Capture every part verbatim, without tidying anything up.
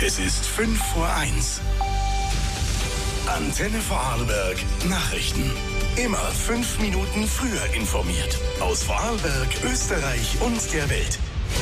Es ist fünf vor eins. Antenne Vorarlberg Nachrichten. Immer fünf Minuten früher informiert. Aus Vorarlberg, Österreich und der Welt.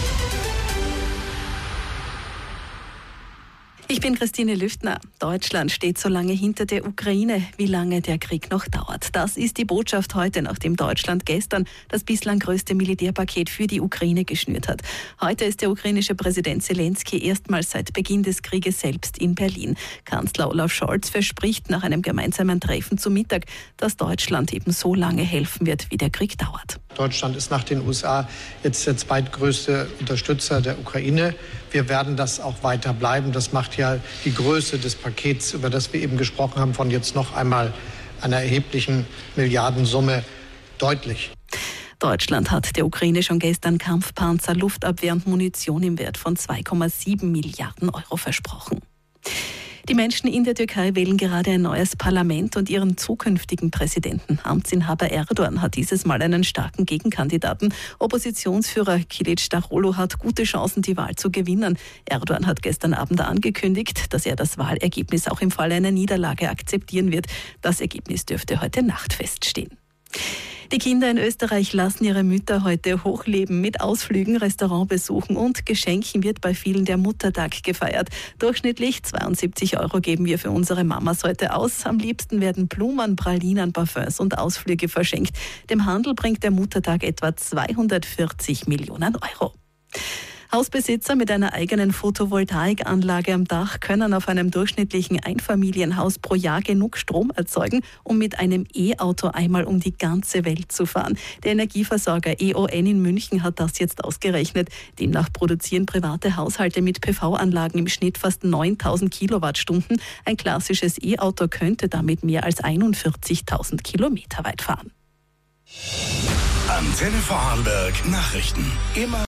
Ich bin Christine Lüftner. Deutschland steht so lange hinter der Ukraine, wie lange der Krieg noch dauert. Das ist die Botschaft heute, nachdem Deutschland gestern das bislang größte Militärpaket für die Ukraine geschnürt hat. Heute ist der ukrainische Präsident Zelensky erstmals seit Beginn des Krieges selbst in Berlin. Kanzler Olaf Scholz verspricht nach einem gemeinsamen Treffen zu Mittag, dass Deutschland eben so lange helfen wird, wie der Krieg dauert. Deutschland ist nach den U S A jetzt der zweitgrößte Unterstützer der Ukraine. Wir werden das auch weiter bleiben. Das macht ja die Größe des Pakets, über das wir eben gesprochen haben, von jetzt noch einmal einer erheblichen Milliardensumme deutlich. Deutschland hat der Ukraine schon gestern Kampfpanzer, Luftabwehr und Munition im Wert von zwei Komma sieben Milliarden Euro versprochen. Die Menschen in der Türkei wählen gerade ein neues Parlament und ihren zukünftigen Präsidenten. Amtsinhaber Erdogan hat dieses Mal einen starken Gegenkandidaten. Oppositionsführer Kılıçdaroğlu hat gute Chancen, die Wahl zu gewinnen. Erdogan hat gestern Abend angekündigt, dass er das Wahlergebnis auch im Falle einer Niederlage akzeptieren wird. Das Ergebnis dürfte heute Nacht feststehen. Die Kinder in Österreich lassen ihre Mütter heute hochleben. Mit Ausflügen, Restaurantbesuchen und Geschenken wird bei vielen der Muttertag gefeiert. Durchschnittlich zweiundsiebzig Euro geben wir für unsere Mamas heute aus. Am liebsten werden Blumen, Pralinen, Parfums und Ausflüge verschenkt. Dem Handel bringt der Muttertag etwa zweihundertvierzig Millionen Euro. Hausbesitzer mit einer eigenen Photovoltaikanlage am Dach können auf einem durchschnittlichen Einfamilienhaus pro Jahr genug Strom erzeugen, um mit einem E-Auto einmal um die ganze Welt zu fahren. Der Energieversorger E O N in München hat das jetzt ausgerechnet. Demnach produzieren private Haushalte mit P V-Anlagen im Schnitt fast neuntausend Kilowattstunden. Ein klassisches E-Auto könnte damit mehr als einundvierzigtausend Kilometer weit fahren. Antenne Vorarlberg Nachrichten. Immer